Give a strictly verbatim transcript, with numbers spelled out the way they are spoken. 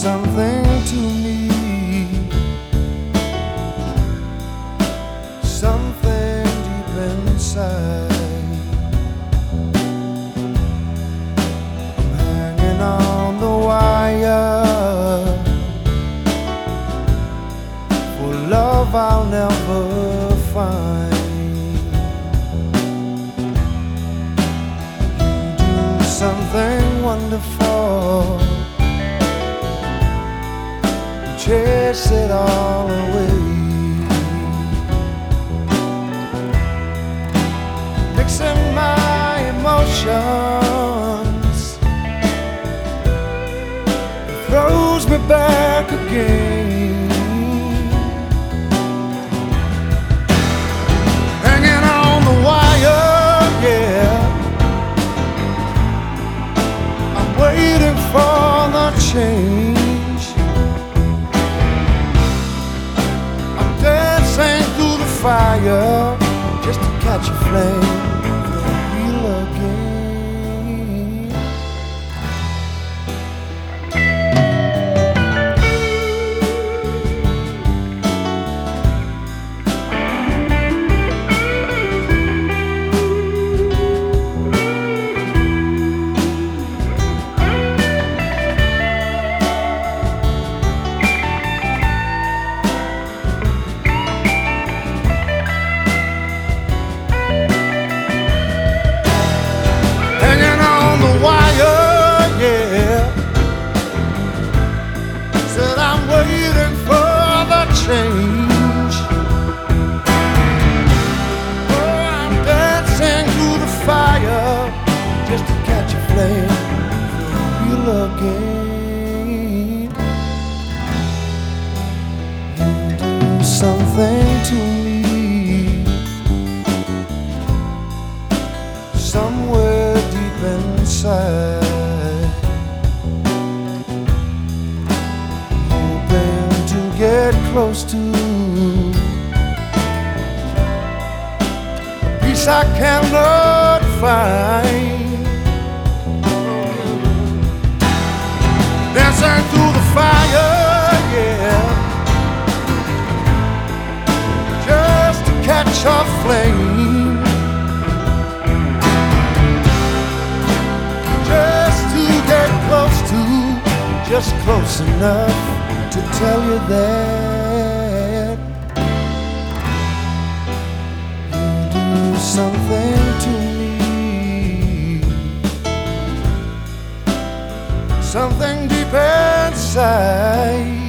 something to me, something deep inside. I'm hanging on the wire for love I'll never find. You do something wonderful, chase it all away, mixing my emotions, it throws me back again, hanging on the wire, yeah. I'm waiting for the change. Fire just to catch a flame, feel again. Change. Oh, I'm dancing through the fire just to catch a flame, feel again. You do something to me, somewhere deep inside. Get close to peace I cannot find, dancing through the fire, yeah, just to catch a flame, just to get close to, just close enough to tell you that you do something to me, something deep inside.